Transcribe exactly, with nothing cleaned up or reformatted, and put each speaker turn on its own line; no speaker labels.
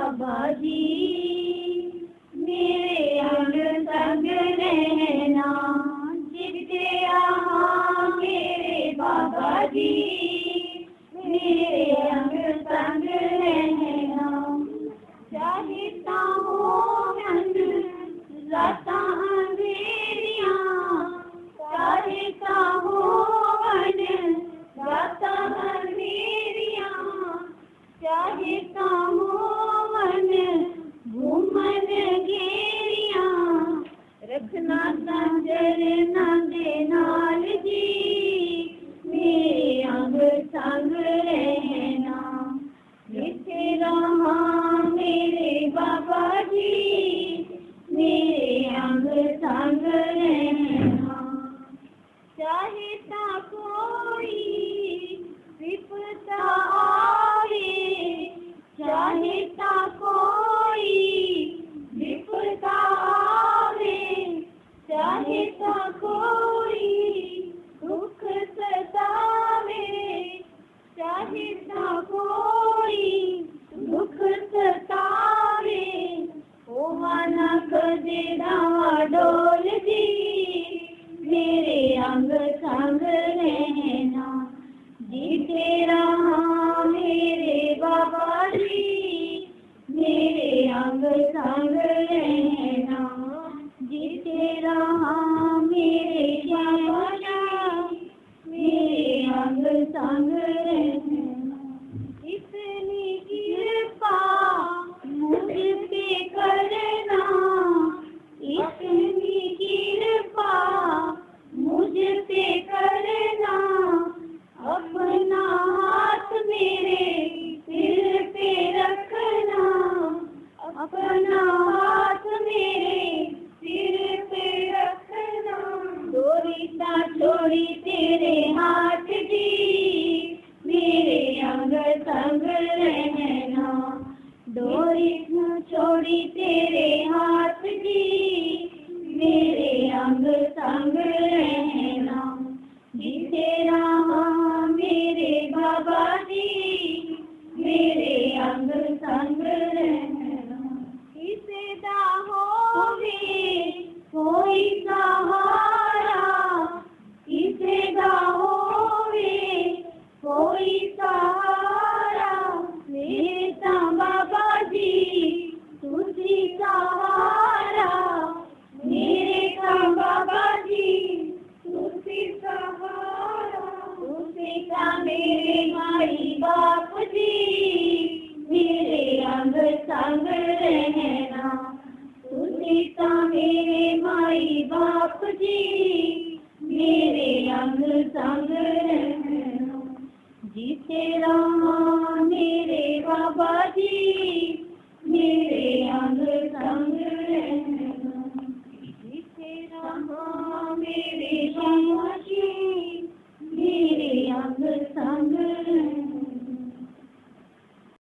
बाबा जी मेरे अंग संग रहना, जिसके यहाँ मेरे बाबा जी मेरे अंग संग रहना। चाहता हूँ अंग राता अंधेरियाँ, चाहता हूँ मन राता अंधेरियाँ, चाहता हूँ मन घूमन घेरियाँ, रखना संजर नंदे नाल जी मेरे अंग संग रहना। जिथे रहा मेरे बाबा जी मेरे अंग संग रहना। चाहता कोई विपदा आए, चाहता कोई विपदा आवे, चाहता कोई दुख सतावे, चाहता कोई दुख सतावे, होवा ना कदे डावा डोल जी मेरे अंग संग रहना। जिथे रहा मेरे बाबा जी मेरे अंग संग रहना। जिथे रहा मेरे बाबा जी मेरे अंग संग रहना। इतनी कृपा मुझ पे करना, इतनी कृपा मुझ पे करना, अपना हाथ मेरे सिर पे रखना, अपना हाथ मेरे सिर पे रखना। डोरीता छोड़ी तेरे हाथ जी मेरे अंग संग रहना। डोरी छोड़ी तेरे हाथ जी मेरे अंग संग रहना। जिथे रहा मेरे बाबा जी मेरे अंग संग रहना। किसे दा होवे कोई सहारा, किसे दा होवे कोई सहारा, मेरे ता बाबा जी तुझी सहारा, मेरे ता बाबा जी तुझी सहारा। तुझी का मेरे माई बाप जी मेरे अंग संग रहना। तुझी का मेरे माई बाप जी मेरे अंग संग रहना। जिथे रहा मेरे बाबा जी मेरे अंग संग रहना।